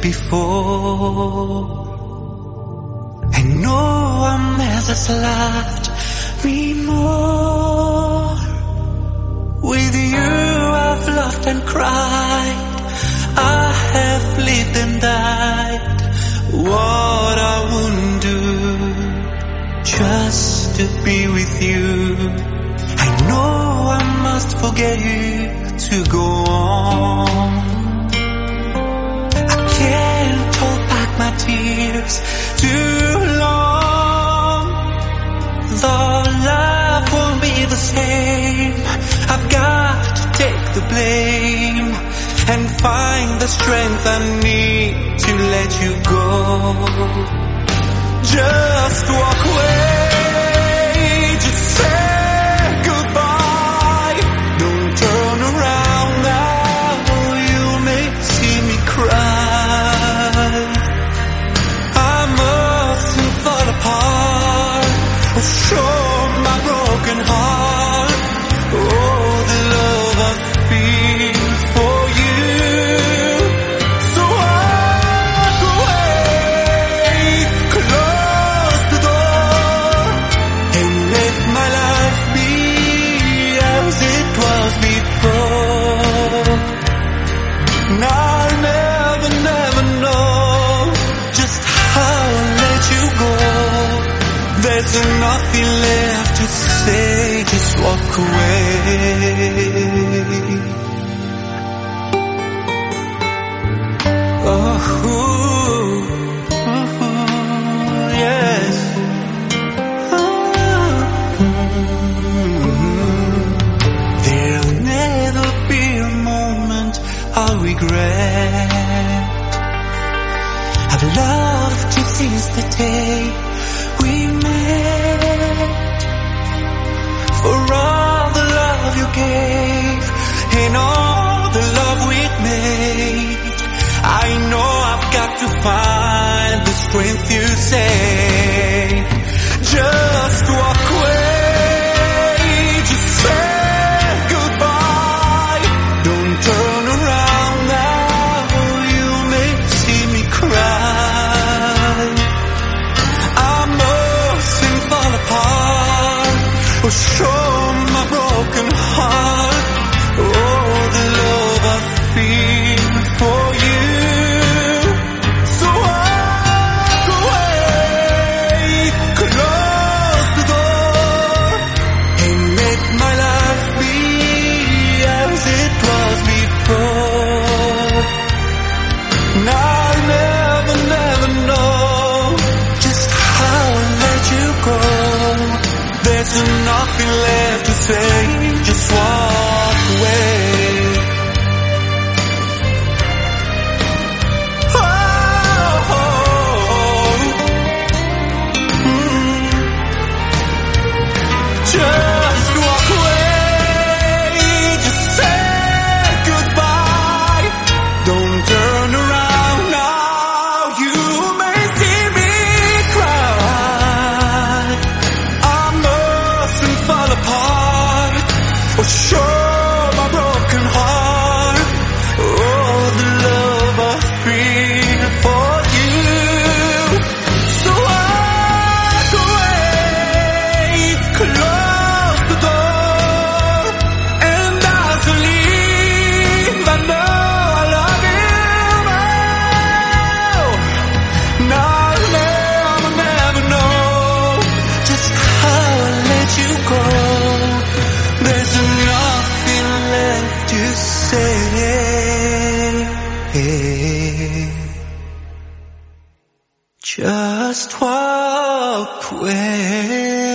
before. And no one has loved me more. With you I've laughed and cried, I have lived and died. What I wouldn't do just to be with you. I know I must forget you to go on. I can't hold back my tears too long. Though love won't be the same, I've got to take the blame and find the strength I need to let you go. Just walk away, just say goodbye. Don't turn around now, you may see me cry. I mustn't fall apart or show my broken heart. Oh, the love I feel for you. So walk away, close the door, and let my life be as it was before. And I'll never, never know just how I let you go. There's nothing left to say, just walk away. Oh, yes. There'll never be a moment I'll regret. I've loved you since the day we met. For all the love you gave and all the love we'd made, I know I've got to find the strength you say. Just walk away, just say goodbye. Don't turn around now, you may see me cry. I mustn't fall apart or show my broken heart. Oh, the love I feel for you. So walk away, close the door, and let my life be as it was before. And I'll never, never know just how I let you go. There's nothing left to say, just walk away. Just walk away, just say goodbye. Don't turn around now, you may see me cry. I mustn't fall apart or show my broken heart. Oh, the love I feel for you. So walk away, close the door, and as you leave, I know I love you more. And I'll never, never know just how I let you go. There's nothing left to say. Just walk away.